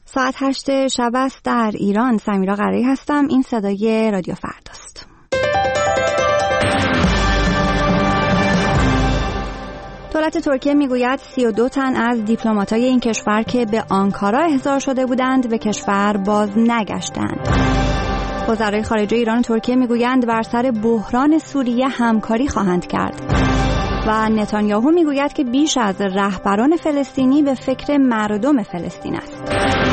ساعت 8 شب است در ایران. سمیرا قرایی هستم. این صدای رادیو فرداست. دولت ترکیه میگوید 32 تن از دیپلمات‌های این کشور که به آنکارا احضار شده بودند به کشور باز نگشتند. وزرای خارجه ایران و ترکیه میگویند بر سر بحران سوریه همکاری خواهند کرد. و نتانیاهو میگوید که بیش از رهبران فلسطینی به فکر مردم فلسطین است.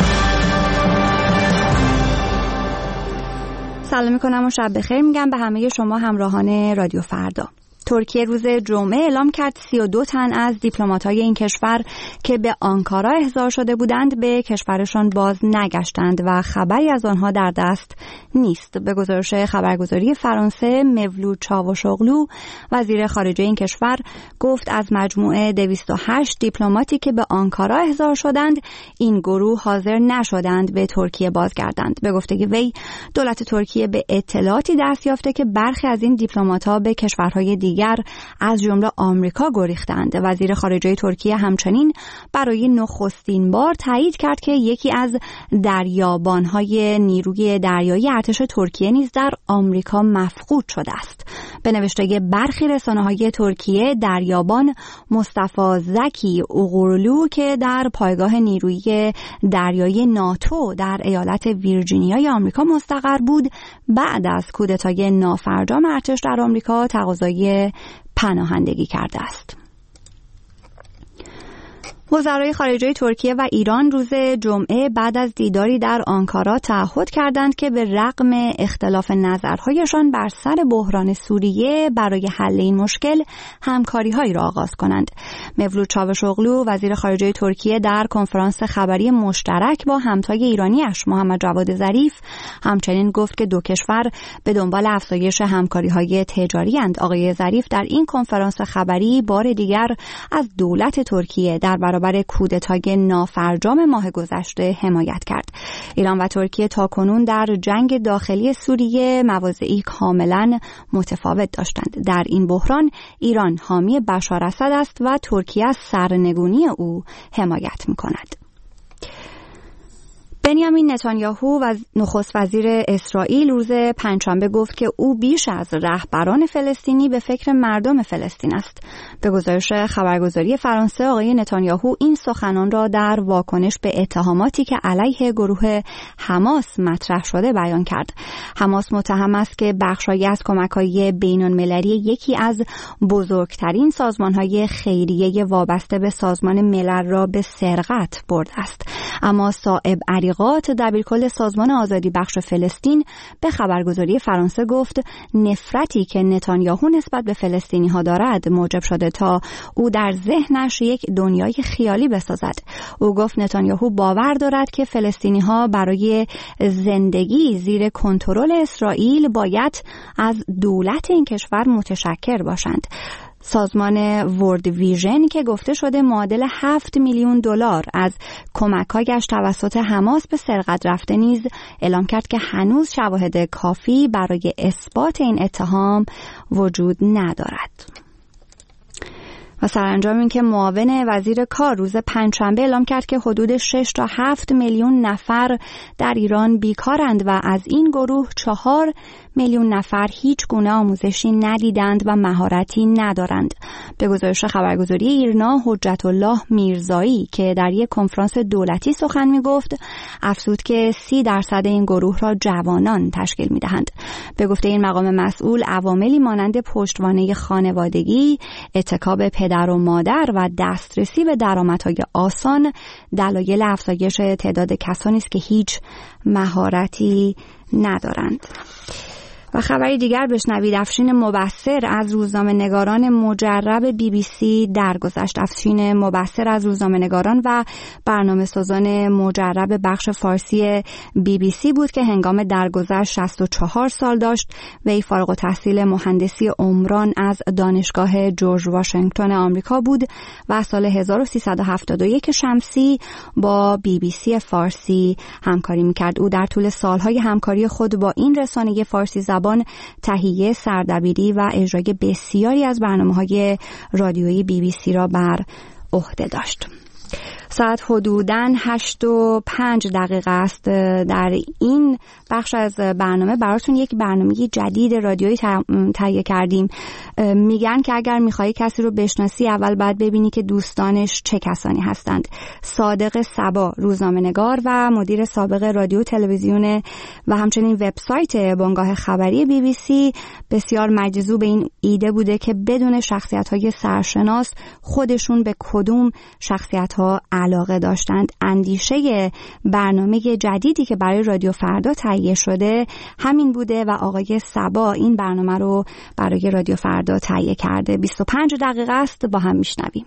سلام میکنم و شب بخیر میگم به همه شما همراهان رادیو فردا. ترکیه روز جمعه اعلام کرد 32 تن از دیپلمات‌های این کشور که به آنکارا احضار شده بودند به کشورشان باز نگشتند و خبری از آنها در دست نیست. به گزارش خبرگزاری فرانسه، مولود چاوشوغلو وزیر خارجه این کشور گفت از مجموعه 208 دیپلماتی که به آنکارا احضار شدند، این گروه حاضر نشدند به ترکیه بازگردند. به گفته وی، دولت ترکیه به اطلاعاتی دست یافته که برخی از این دیپلمات‌ها به کشورهای دیگر از جمله آمریکا گریختند. وزیر خارجه ترکیه همچنین برای نخستین بار تایید کرد که یکی از دریابان‌های نیروی دریایی ارتش ترکیه نیز در آمریکا مفقود شده است. به نوشته برخی رسانه‌های ترکیه، دریابان مصطفی زکی اوغورلو که در پایگاه نیرویی دریایی ناتو در ایالت ویرجینیای آمریکا مستقر بود، بعد از کودتای نافرجام ارتش در آمریکا تقاضای پناهندگی کرده است. وزرای خارجه ترکیه و ایران روز جمعه بعد از دیداری در آنکارا تعهد کردند که به رغم اختلاف نظرهایشان بر سر بحران سوریه برای حل این مشکل همکاری‌هایی را آغاز کنند. مولود چاوشوغلو وزیر خارجه ترکیه در کنفرانس خبری مشترک با همتای ایرانیش محمد جواد ظریف همچنین گفت که دو کشور به دنبال افزایش همکاری‌های تجاری اند. آقای ظریف در این کنفرانس خبری بار دیگر از دولت ترکیه در برابر کودتای نافرجام ماه گذشته حمایت کرد. ایران و ترکیه تاکنون در جنگ داخلی سوریه مواضعی کاملا متفاوت داشتند. در این بحران ایران حامی بشار اسد است و ترکیه از سرنگونی او حمایت می‌کند. بنیامین نتانیاهو و نخست وزیر اسرائیل روز پنجشنبه گفت که او بیش از رهبران فلسطینی به فکر مردم فلسطین است. به گزارش خبرگزاری فرانسه، آقای نتانیاهو این سخنان را در واکنش به اتهاماتی که علیه گروه حماس مطرح شده بیان کرد. حماس متهم است که بخشی از کمک‌های بین‌المللی یکی از بزرگترین سازمان‌های خیریه وابسته به سازمان ملل را به سرقت برده است. اما صائب دبیرکل سازمان آزادی بخش فلسطین به خبرگزاری فرانسه گفت نفرتی که نتانیاهو نسبت به فلسطینی ها دارد موجب شده تا او در ذهنش یک دنیای خیالی بسازد. او گفت نتانیاهو باور دارد که فلسطینی ها برای زندگی زیر کنترل اسرائیل باید از دولت این کشور متشکر باشند. سازمان ورد ویژن که گفته شده معادل 7 میلیون دلار از کمک‌هایش توسط حماس به سرقت رفته نیز اعلام کرد که هنوز شواهد کافی برای اثبات این اتهام وجود ندارد. و سرانجام این که معاون وزیر کار روز پنجشنبه اعلام کرد که حدود 6 تا 7 میلیون نفر در ایران بیکارند و از این گروه 4 میلیون نفر هیچ گونه آموزشی ندیدند و مهارتی ندارند. به گزارش خبرگزاری ایرنا، حجت الله میرزایی که در یک کنفرانس دولتی سخن میگفت افزود که 30% این گروه را جوانان تشکیل میدهند. به گفته این مقام مسئول، عواملی مانند پشتوانه خانوادگی، اتکا به پدر و مادر و دسترسی به درآمدهای آسان دلایل افزایش تعداد کسانی است که هیچ مهارتی ندارند. و خبری دیگر بشنوید. افشین مبصر از روزنامه‌نگاران مجرب BBC درگذشت. افشین مبصر از روزنامه‌نگاران و برنامه‌سازان مجرب بخش فارسی BBC بود که هنگام درگذشت 64 سال داشت. وی فارغ التحصیل مهندسی عمران از دانشگاه جورج واشنگتن آمریکا بود و سال 1371 شمسی با BBC فارسی همکاری می‌کرد. او در طول سالهای همکاری خود با این رسانه فارسی زبان تهیه، سردبیری و اجرای بسیاری از برنامه‌های رادیویی BBC را بر عهده داشت. ساعت حدوداً 8:05 است. در این بخش از برنامه براتون یک برنامه جدید رادیویی تهیه کردیم. میگن که اگر میخوای کسی رو بشناسی اول باید ببینی که دوستانش چه کسانی هستند. صادق صبا، روزنامه‌نگار و مدیر سابق رادیو تلویزیون و همچنین وبسایت بنگاه خبری BBC، بسیار مجذوب این ایده بوده که بدون شخصیت‌های سرشناس خودشون به کدوم شخصیت‌ها علاقه داشتند. اندیشه برنامه جدیدی که برای رادیو فردا تهیه شده همین بوده و آقای صبا این برنامه رو برای رادیو فردا تهیه کرده. 25 دقیقه است، با هم میشنویم.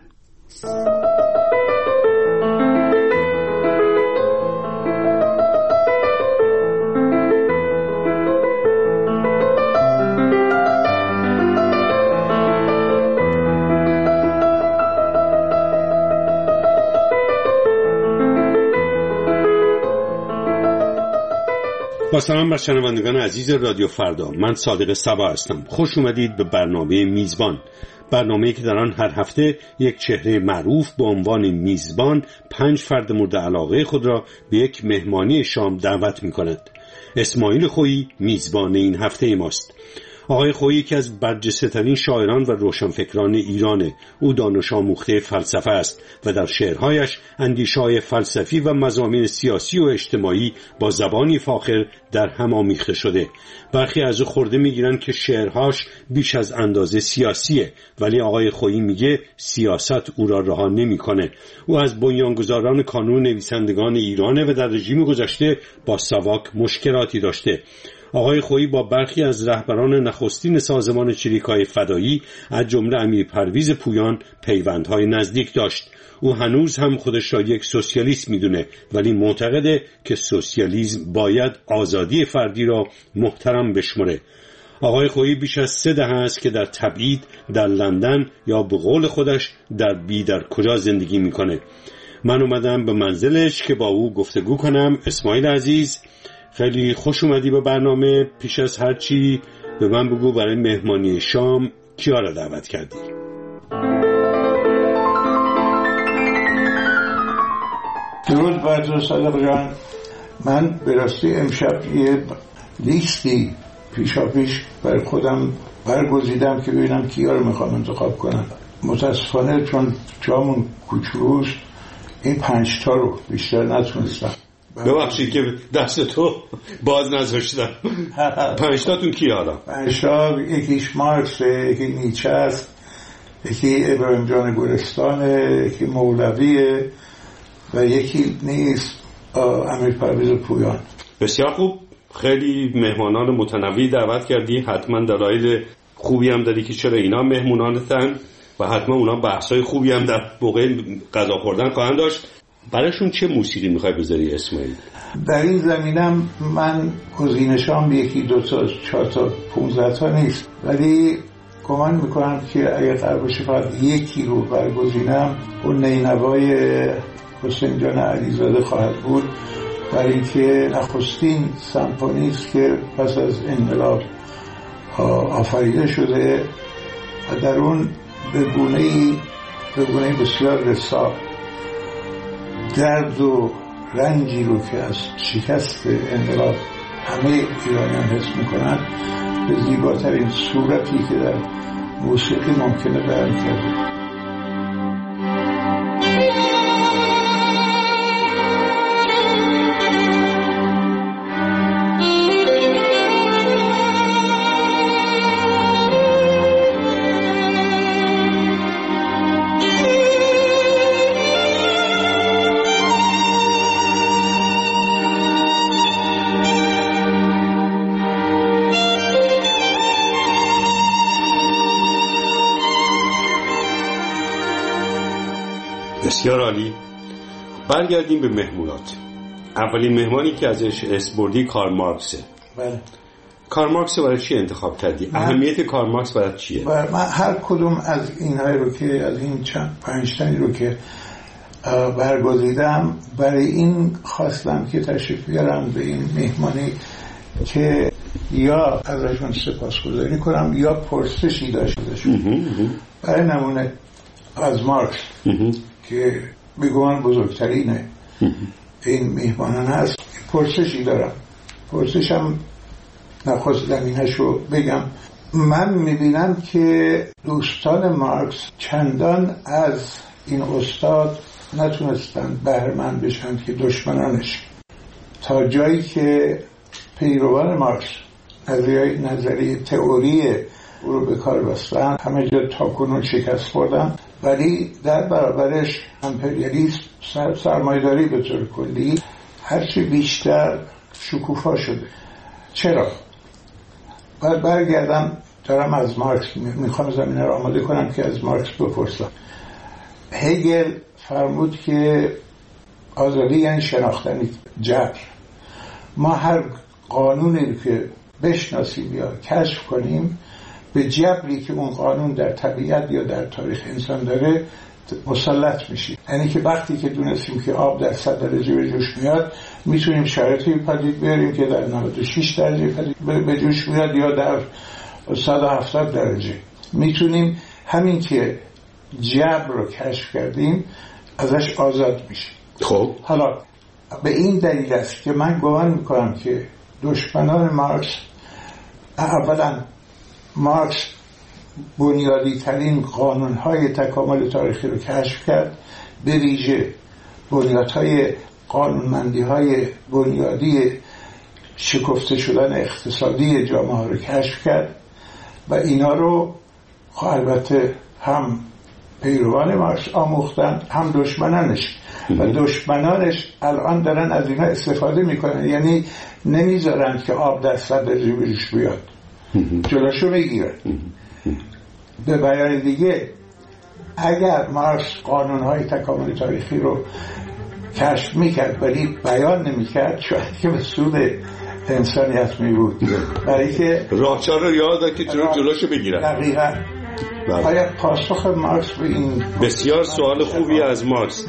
با سلام بر شنوندگان عزیز رادیو فردا، من صادق صبا هستم. خوش اومدید به برنامه میزبان، برنامه‌ای که در آن هر هفته یک چهره معروف به عنوان میزبان 5 فرد مورد علاقه خود را به یک مهمانی شام دعوت می‌کند. اسماعیل خویی میزبان این هفته ماست. آقای خویی یکی از برجسته‌ترین شاعران و روشنفکران ایرانه. او دانش آموخته فلسفه است و در شعرهایش اندیشه‌های فلسفی و مضامین سیاسی و اجتماعی با زبانی فاخر در هم آمیخته شده. برخی از او خورده میگیرن که شعرهاش بیش از اندازه سیاسیه، ولی آقای خویی میگه سیاست او را رها نمی‌کنه. او از بنیانگذاران کانون نویسندگان ایرانه و در رژیم گذشته با ساواک مشکلاتی داشته. آقای خویی با برخی از رهبران نخستین سازمان چریک‌های فدایی از جمله امیر پرویز پویان پیوندهای نزدیک داشت. او هنوز هم خودش را یک سوسیالیست میدونه، ولی معتقده که سوسیالیسم باید آزادی فردی را محترم بشمره. آقای خویی بیش از 3 دهه است که در تبعید در لندن یا به قول خودش در بیدر کجا زندگی میکنه. من اومدم به منزلش که با او گفتگو کنم. اسماعیل عزیز، خیلی خوش اومدی به برنامه. پیش از هر چی به من بگو برای مهمانی شام کیا را دعوت کردی؟ درود بر تو صادق جان. من به راستی امشب یه لیستی پیشاپیش برای خودم برگزیدم که ببینم کیا رو میخوام انتخاب کنم. متاسفانه چون جامون کوچولوست این 5 تا رو بیشتر نتونستم. ببخشید که دست تو باز نذاشتم. 5 تاتون کی حالا؟ 5 تا، یکیش مارکس، یکی نیچه است، یکی ابراهیم جان گلستانه، یکی مولویه و یکی نیست امیر پرویز پویان. بسیار خوب، خیلی مهمانان متنوعی دعوت کردی. حتما دلایل خوبی هم داری که چرا اینا مهمونانتن و حتما اونا بحثای خوبی هم در موقع غذا خوردن خواهند داشت. برایشون چه موسیقی میخوای بذاری اسماعیل؟ در این زمینم من گزینشام 1 2 تا 4 تا 15 تا نیست، ولی گمان میکنم که اگه قرار باشه فقط یکی رو برگزینم اون نینوای حسین جان علیزاده خواهد بود، برای اینکه نخستین سمفونی است که پس از انقلاب آفریده شده و در اون به گونه‌ای بسیار رسا درد و رنجی رو که از شکست انقلاب همه ایرانیان حس میکنن به زیباترین صورتی که در موسیقی ممکنه بیان کرده. بسیار عالی. برگردیم به مهمونات. اولین مهمانی که ازش اسم بردی کارل مارکسه. بله. کارل مارکس برای چی انتخاب کردی؟ اهمیت کارل مارکس برای چیه؟ من هر کدوم از اینهای رو که از این 5 تایی رو که برگزیدم برای این خواستم که تشریف بیارم به این مهمانی که یا ازشون سپاسگزاری کنم یا پرسشی داشته باشم. برای نمونه از مارکس که بگوان بزرگترین این میهمانان هست. پرسشی دارم، پرسشم نخست زمینه‌شو بگم. من میبینم که دوستان مارکس چندان از این استاد نتونستند بهره‌مند بشن که دشمنانش، تا جایی که پیروان مارکس نظریه تئوری او رو به کار بستن، همه جا تاکنون شکست خوردن، ولی در برابرش امپریالیسم، سرمایه‌داری به طور کلی هرچی بیشتر شکوفا شده. چرا؟ باید برگردم، دارم از مارکس میخوام زمینه رو آماده کنم که از مارکس بپرسم. هگل فرمود که آزادی یعنی شناختنی جبر. ما هر قانونی که بشناسیم یا کشف کنیم، به جبری که اون قانون در طبیعت یا در تاریخ انسان داره مسلط میشیم. یعنی که وقتی که دونستیم که آب در 100 درجه به جوش میاد، میتونیم شرایطی پدید بیاریم که در 96 درجه به جوش میاد یا در 170 درجه. میتونیم همین که جبر رو کشف کردیم ازش آزاد میشیم. خب حالا به این دلیل است که من گمان میکنم که دشمنان مارکس، اولا مارکس بنیادی ترین قانونهای تکامل تاریخی رو کشف کرد، به ویژه بنیادهای قانونمندی های بنیادی شکفته شدن اقتصادی جامعه ها رو کشف کرد و اینا رو البته هم پیروان مارکس آموختن، هم دشمنانش، و دشمنانش الان دارن از اینا استفاده میکنن. یعنی نمیذارن که آب در 100 درجه به جوش بیاد، جلوشو بگیرن. به بیان دیگه، اگر مارکس قانونهای تکامل تاریخی رو کشف میکرد ولی بیان نمیکرد، شاید که به سود انسانیت میبود، برای که راهچه رو یاد که جلوشو بگیرن. دقیقا. آیا پاسخ مارکس به این بسیار سوال خوبی از مارکس.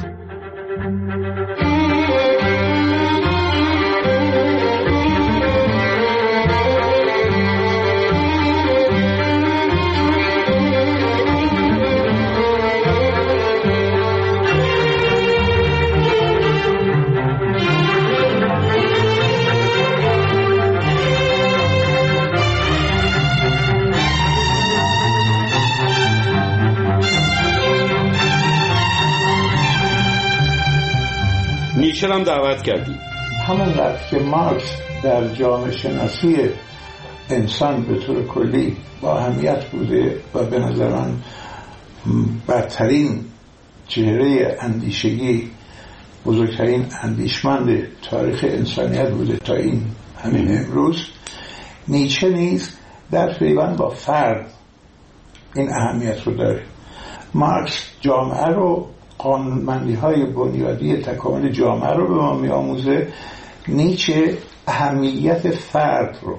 نیچه هم دعوت کردی. همونقدر که مارکس در جامعه شناسی انسان به طور کلی با اهمیت بوده و به نظر من برترین چهره اندیشگی، بزرگترین اندیشمند تاریخ انسانیت بوده تا این همین امروز، نیچه نیز در پیوند با فرد این اهمیت رو داره. مارکس جامعه رو، قانونمندی های بنیادی تکامل جامعه رو به ما می آموزه. نیچه اهمیت فرد رو،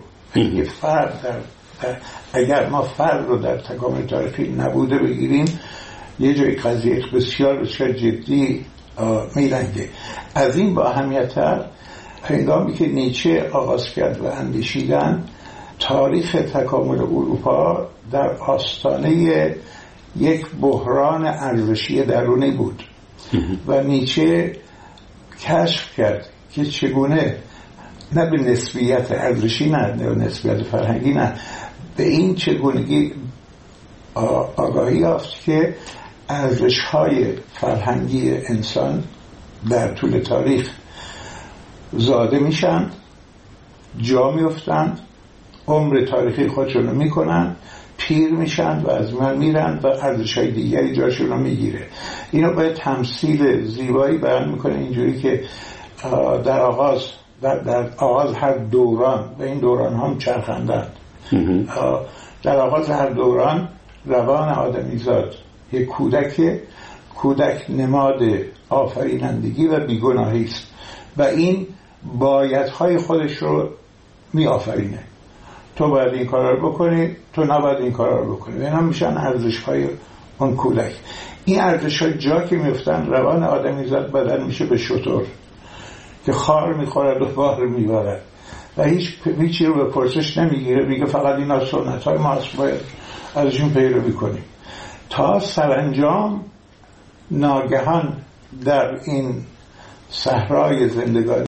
اگر ما فرد رو در تکامل تاریخی نبوده بگیریم، یه جای قضیه بسیار بسیار جدی میلنگه. از این با اهمیت‌تر، هنگامی که نیچه آغاز کرد و اندیشیدن، تاریخ تکامل اروپا در آستانه یک بحران ارزشی درونی بود و نیچه کشف کرد که چگونه، نه به نسبیت ارزشی، نه به نسبیت فرهنگی، نه به این چگونگی آگاهی یافت که ارزش‌های فرهنگی انسان در طول تاریخ زاده میشن، جا میفتند، عمر تاریخی خودشون رو میکنن، پیر میشن و از من میرن و ارزش‌های دیگری جاشون رو میگیره. اینو باید تمثیل زیبایی بیان میکنه، اینجوری که در آغاز هر دوران، و این دوران هم چرخندند، در آغاز هر دوران روان آدمیزاد یک کودک نماد آفرینندگی و بیگناهی است و این بایدهای خودش رو می آفرینه. تو باید این کار رو بکنی، تو نباید این کار رو بکنی. و اینا میشن ارزش‌های اون کودک. این ارزش‌ها جا که میفتن، روان آدمیزاد بدل میشه به شتر که خار میخورد و بار میبرد و هیچی رو به پرسش نمیگیره، میگه فقط اینا سنت‌های ماست، باید ازشون پیروی کنیم. تا سرانجام ناگهان در این صحرای زندگانی